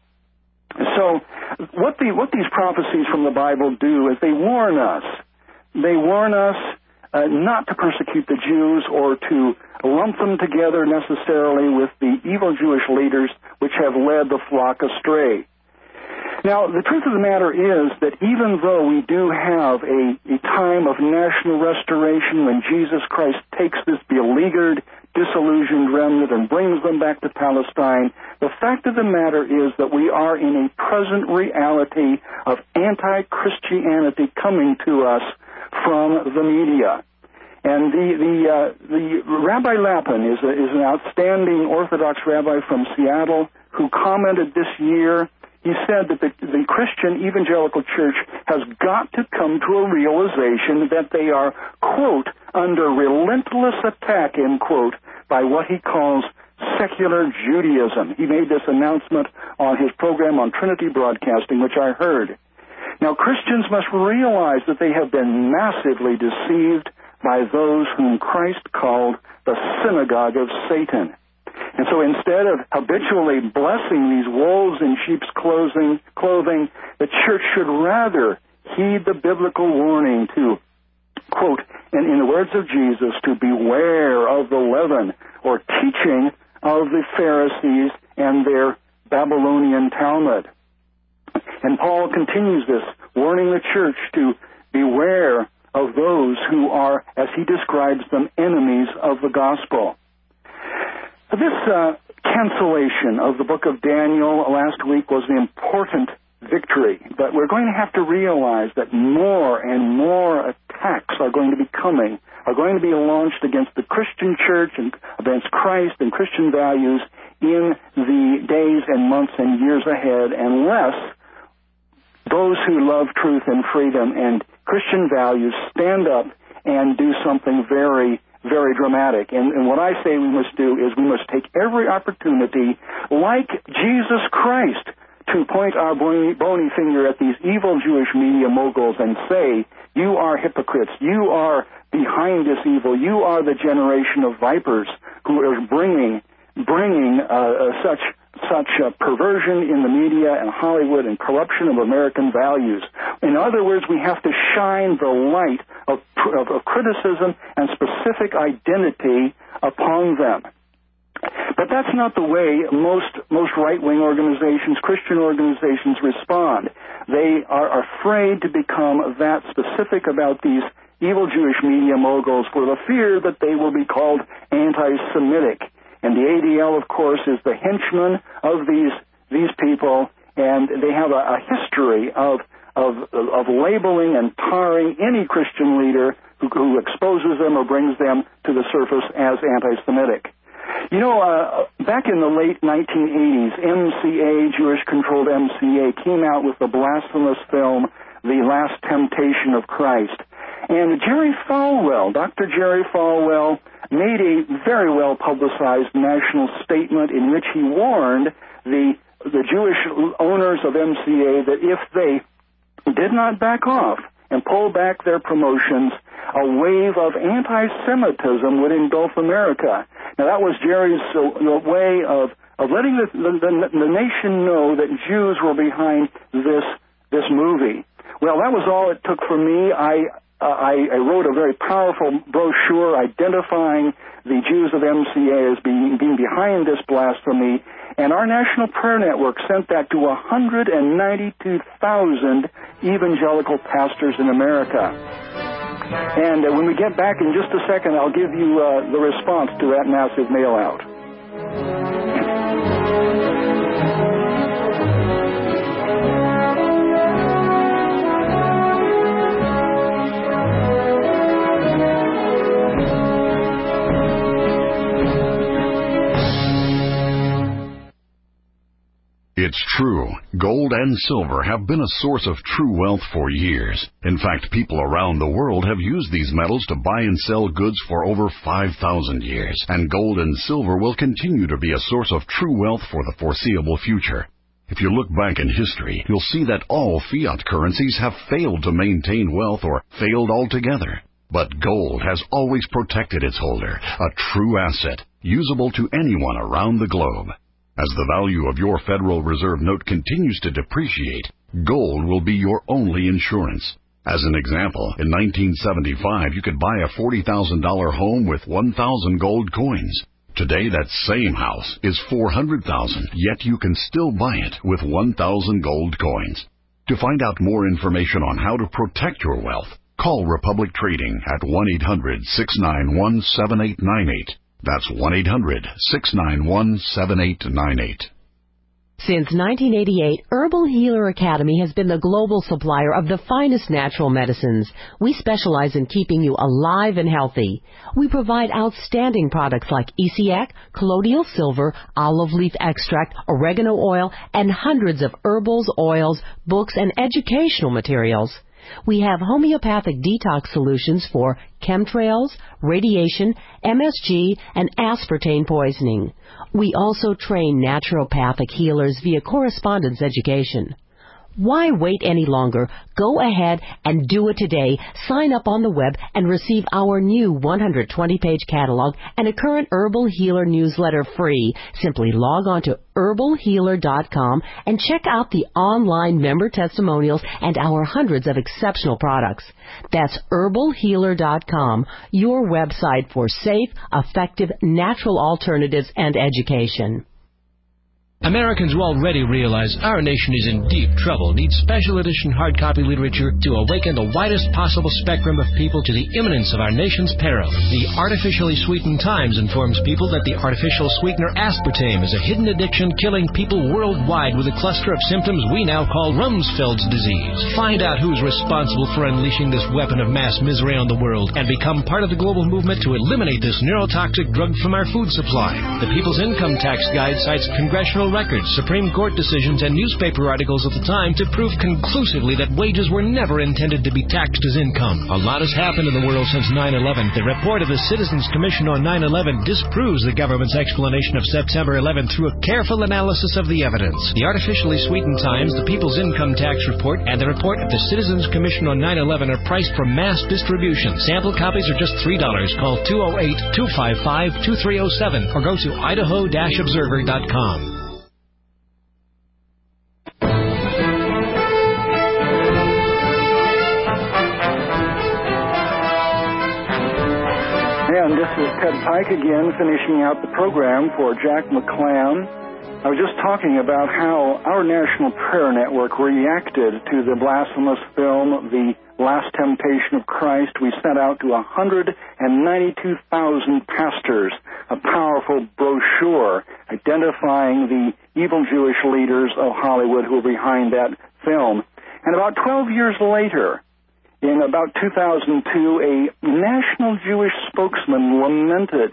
So what, the, what these prophecies from the Bible do is they warn us. They warn us uh, not to persecute the Jews or to lump them together necessarily with the evil Jewish leaders which have led the flock astray. Now, the truth of the matter is that even though we do have a, a time of national restoration when Jesus Christ takes this beleaguered, disillusioned remnant and brings them back to Palestine, the fact of the matter is that we are in a present reality of anti-Christianity coming to us from the media. And the the, uh, the Rabbi Lapin is, a, is an outstanding Orthodox rabbi from Seattle who commented this year. He said that the, the Christian evangelical church has got to come to a realization that they are, quote, under relentless attack, end quote, by what he calls secular Judaism. He made this announcement on his program on Trinity Broadcasting, which I heard. Now, Christians must realize that they have been massively deceived by those whom Christ called the synagogue of Satan. And so instead of habitually blessing these wolves in sheep's clothing, clothing, the church should rather heed the biblical warning to, quote, and in the words of Jesus, to beware of the leaven or teaching of the Pharisees and their Babylonian Talmud. And Paul continues this, warning the church to beware of those who are, as he describes them, enemies of the gospel. This uh, cancellation of the book of Daniel last week was an important victory, but we're going to have to realize that more and more attacks are going to be coming, are going to be launched against the Christian church and against Christ and Christian values in the days and months and years ahead, unless those who love truth and freedom and Christian values stand up and do something very, very dramatic. And, and what I say we must do is we must take every opportunity, like Jesus Christ, to point our bony, bony finger at these evil Jewish media moguls and say, you are hypocrites, you are behind this evil, you are the generation of vipers who are bringing, bringing uh, uh, such such uh, perversion in the media and Hollywood and corruption of American values. In other words, we have to shine the light of, of, of criticism and specific identity upon them. But that's not the way most most right-wing organizations, Christian organizations, respond. They are afraid to become that specific about these evil Jewish media moguls for the fear that they will be called anti-Semitic. And the A D L, of course, is the henchman of these these people, and they have a, a history of, of of labeling and tarring any Christian leader who, who exposes them or brings them to the surface as anti-Semitic. You know, uh, back in the late nineteen eighties, M C A, Jewish-controlled M C A, came out with the blasphemous film, The Last Temptation of Christ. And Jerry Falwell, Doctor Jerry Falwell, made a very well-publicized national statement in which he warned the the Jewish owners of M C A that if they did not back off and pull back their promotions, a wave of anti-Semitism would engulf America. Now, that was Jerry's uh, way of, of letting the, the, the nation know that Jews were behind this this movie. Well, that was all it took for me. I uh, I, I wrote a very powerful brochure identifying the Jews of M C A as being, being behind this blasphemy, and our National Prayer Network sent that to one hundred ninety-two thousand evangelical pastors in America. And uh, when we get back in just a second, I'll give you uh, the response to that massive mail-out. It's true. Gold and silver have been a source of true wealth for years. In fact, people around the world have used these metals to buy and sell goods for over five thousand years. And gold and silver will continue to be a source of true wealth for the foreseeable future. If you look back in history, you'll see that all fiat currencies have failed to maintain wealth or failed altogether. But gold has always protected its holder, a true asset, usable to anyone around the globe. As the value of your Federal Reserve note continues to depreciate, gold will be your only insurance. As an example, in nineteen seventy-five, you could buy a forty thousand dollars home with one thousand gold coins. Today, that same house is four hundred thousand dollars, yet you can still buy it with one thousand gold coins. To find out more information on how to protect your wealth, call Republic Trading at one eight hundred, six nine one, seven eight nine eight. That's one eight hundred, six nine one, seven eight nine eight. Since nineteen eighty-eight, Herbal Healer Academy has been the global supplier of the finest natural medicines. We specialize in keeping you alive and healthy. We provide outstanding products like E C A C, colloidal silver, olive leaf extract, oregano oil, and hundreds of herbals, oils, books, and educational materials. We have homeopathic detox solutions for chemtrails, radiation, M S G, and aspartame poisoning. We also train naturopathic healers via correspondence education. Why wait any longer? Go ahead and do it today. Sign up on the web and receive our new one hundred twenty page catalog and a current Herbal Healer newsletter free. Simply log on to herbal healer dot com and check out the online member testimonials and our hundreds of exceptional products. That's herbal healer dot com, your website for safe, effective, natural alternatives and education. Americans will already realize our nation is in deep trouble, needs special edition hard copy literature to awaken the widest possible spectrum of people to the imminence of our nation's peril. The Artificially Sweetened Times informs people that the artificial sweetener aspartame is a hidden addiction killing people worldwide with a cluster of symptoms we now call Rumsfeld's disease. Find out who's responsible for unleashing this weapon of mass misery on the world and become part of the global movement to eliminate this neurotoxic drug from our food supply. The People's Income Tax Guide cites congressional records, Supreme Court decisions, and newspaper articles of the time to prove conclusively that wages were never intended to be taxed as income. A lot has happened in the world since nine eleven. The report of the Citizens Commission on nine eleven disproves the government's explanation of September eleventh through a careful analysis of the evidence. The Artificially Sweetened Times, the People's Income Tax Report, and the report of the Citizens Commission on nine eleven are priced for mass distribution. Sample copies are just three dollars. Call two oh eight, two five five, two three oh seven or go to idaho dash observer dot com. And this is Ted Pike again, finishing out the program for Jack McLam. I was just talking about how our National Prayer Network reacted to the blasphemous film, The Last Temptation of Christ. We sent out to one hundred ninety-two thousand pastors a powerful brochure identifying the evil Jewish leaders of Hollywood who were behind that film. And about twelve years later, in about two thousand two, a national Jewish spokesman lamented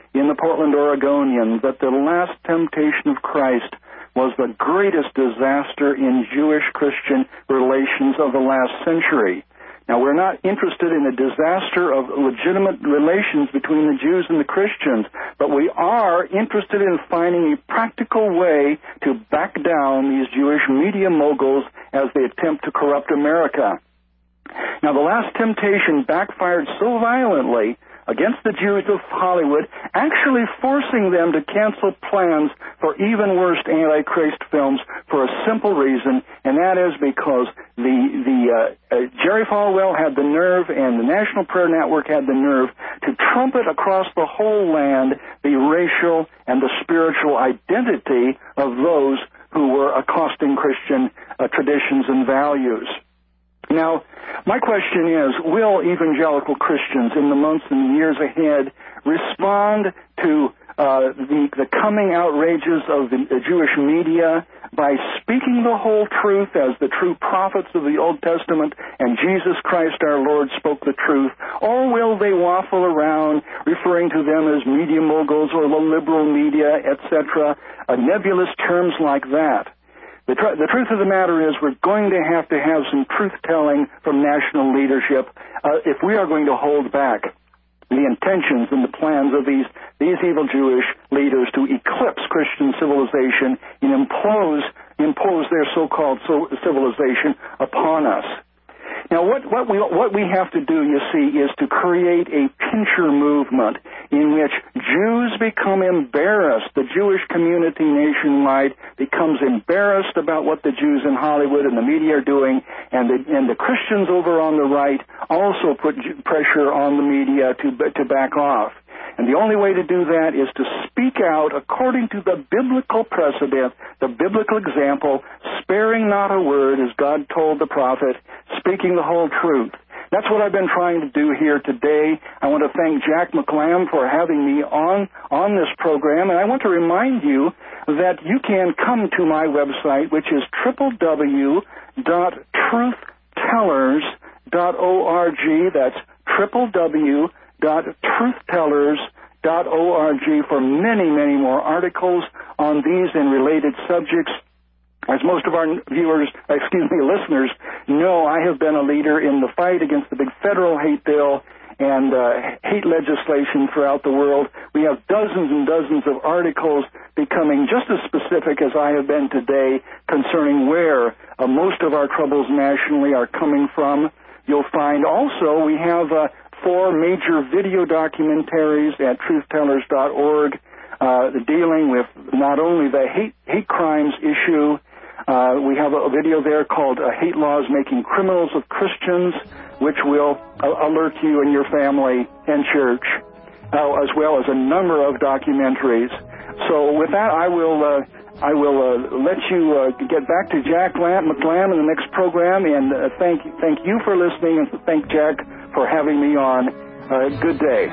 in the Portland Oregonian that the last temptation of Christ was the greatest disaster in Jewish-Christian relations of the last century. Now, we're not interested in the disaster of legitimate relations between the Jews and the Christians, but we are interested in finding a practical way to back down these Jewish media moguls as they attempt to corrupt America. Now, the last temptation backfired so violently against the Jews of Hollywood, actually forcing them to cancel plans for even worse Antichrist films for a simple reason, and that is because the the uh, uh, Jerry Falwell had the nerve, and the National Prayer Network had the nerve to trumpet across the whole land the racial and the spiritual identity of those who were accosting Christian uh, traditions and values. Now, my question is, will evangelical Christians in the months and years ahead respond to uh, the, the coming outrages of the, the Jewish media by speaking the whole truth as the true prophets of the Old Testament and Jesus Christ our Lord spoke the truth? Or will they waffle around referring to them as media moguls or the liberal media, et cetera, uh, nebulous terms like that? The, tr- the truth of the matter is we're going to have to have some truth-telling from national leadership uh, if we are going to hold back the intentions and the plans of these, these evil Jewish leaders to eclipse Christian civilization and impose, impose their so-called so- civilization upon us. Now, what, what, we, what we have to do, you see, is to create a pincher movement in which Jews become embarrassed. The Jewish community nationwide becomes embarrassed about what the Jews in Hollywood and the media are doing, and the, and the Christians over on the right also put pressure on the media to, to back off. And the only way to do that is to speak out according to the biblical precedent, the biblical example, sparing not a word, as God told the prophet, speaking the whole truth. That's what I've been trying to do here today. I want to thank Jack McLam for having me on, on this program, and I want to remind you that you can come to my website, which is w w w dot truth tellers dot org. That's w w w dot truth tellers dot org for many, many more articles on these and related subjects. As most of our viewers, excuse me, listeners know, I have been a leader in the fight against the big federal hate bill and uh, hate legislation throughout the world. We have dozens and dozens of articles becoming just as specific as I have been today concerning where uh, most of our troubles nationally are coming from. You'll find also we have uh, four major video documentaries at truth tellers dot org uh, dealing with not only the hate, hate crimes issue. Uh, we have a video there called uh, Hate Laws Making Criminals of Christians, which will uh, alert you and your family and church, uh, as well as a number of documentaries. So with that, I will uh, I will uh, let you uh, get back to Jack McLam in the next program, and uh, thank thank you for listening, and thank Jack for having me on. Uh, good day.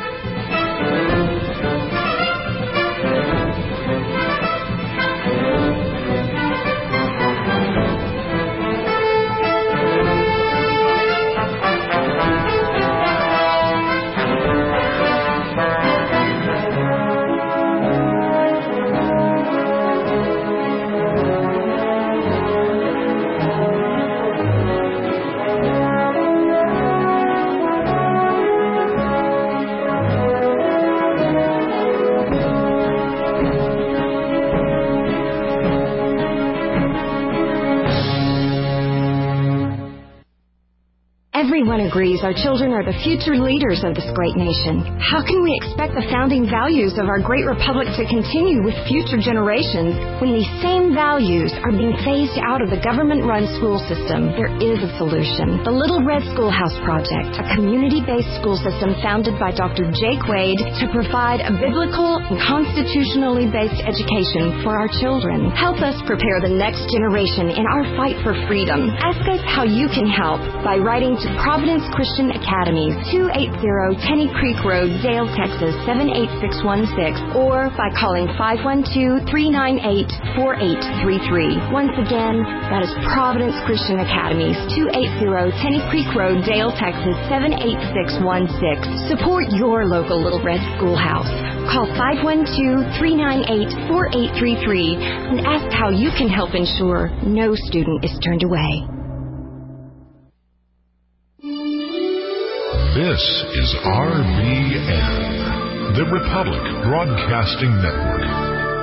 Everyone agrees our children are the future leaders of this great nation. How can we expect the founding values of our great republic to continue with future generations when these same values are being phased out of the government-run school system? There is a solution. The Little Red Schoolhouse Project, a community-based school system founded by Doctor Jake Wade to provide a biblical and constitutionally based education for our children. Help us prepare the next generation in our fight for freedom. Ask us how you can help by writing to Providence Christian Academies, two eighty Tenney Creek Road, Dale, Texas, seven eight six one six, or by calling five one two, three nine eight, four eight three three. Once again, that is Providence Christian Academies, two eighty Tenney Creek Road, Dale, Texas, seven eight six one six. Support your local Little Red Schoolhouse. Call five one two, three nine eight, four eight three three and ask how you can help ensure no student is turned away. This is R B N, the Republic Broadcasting Network.